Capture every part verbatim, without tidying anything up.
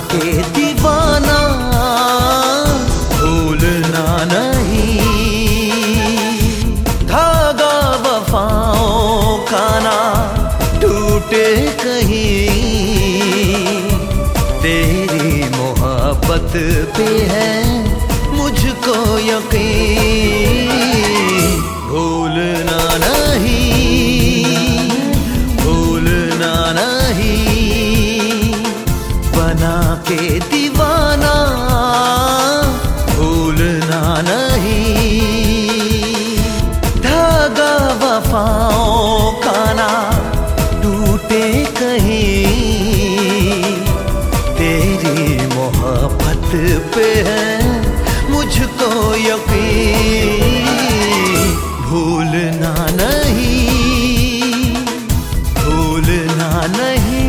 के दीवाना भूलना नहीं। धागा वफाओं का ना टूटे कहीं, तेरी मोहब्बत पे है मुझको यकीन। भूलना नहीं, भूलना नहीं, बना के दीवाना भूलना नहीं। धागा वफाओं का ना टूटे कहीं, तेरी मोहब्बत पे है मुझको यकीन। भूलना नहीं, भूलना नहीं।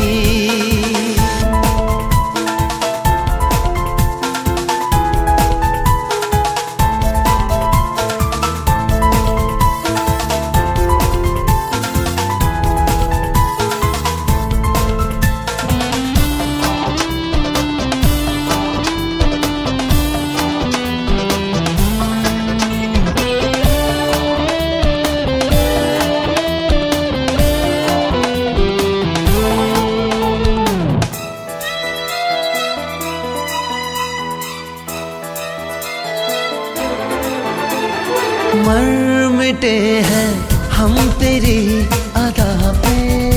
मर मिटे हैं हम तेरी अदा पे,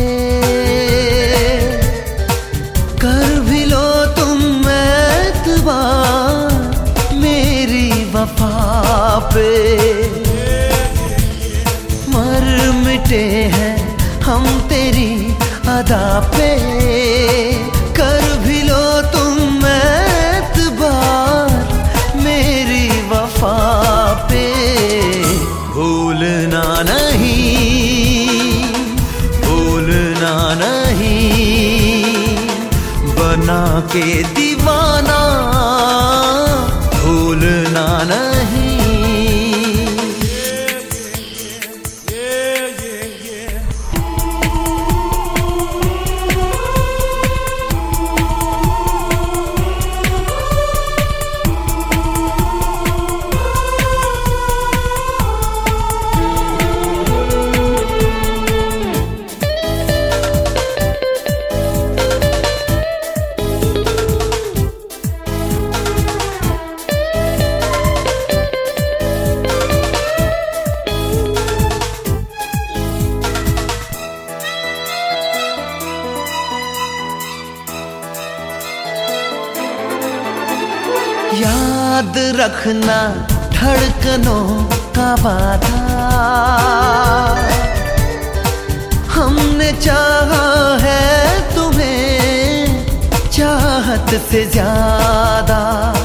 कर भी लो तुम एतबार मेरी वफा पे। मर मिटे हैं हम तेरी अदा पे, कर भी लो तुम एतबार मेरी वफा पे। भूलना नहीं, भूलना नहीं, बना के दीवाना भूलना नहीं। याद रखना धड़कनों का वादा, हमने चाहा है तुम्हें चाहत से ज्यादा।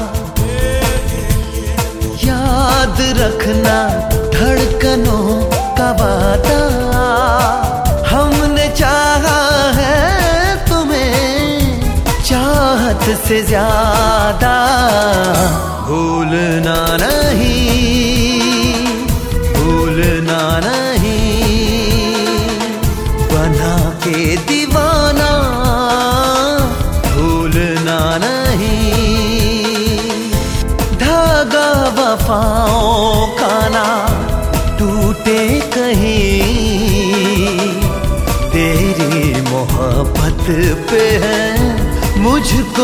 याद रखना धड़कनों का वादा, हमने चाहा है तुम्हें चाहत से ज्यादा। भूलना नहीं, भूलना नहीं, बना के दीवाना भूलना नहीं। धागा वफाओं का ना टूटे कहीं, तेरी मोहब्बत पे है मुझको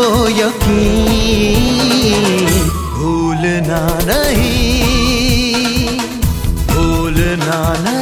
यकीन। भूलना नहीं, भूलना नहीं।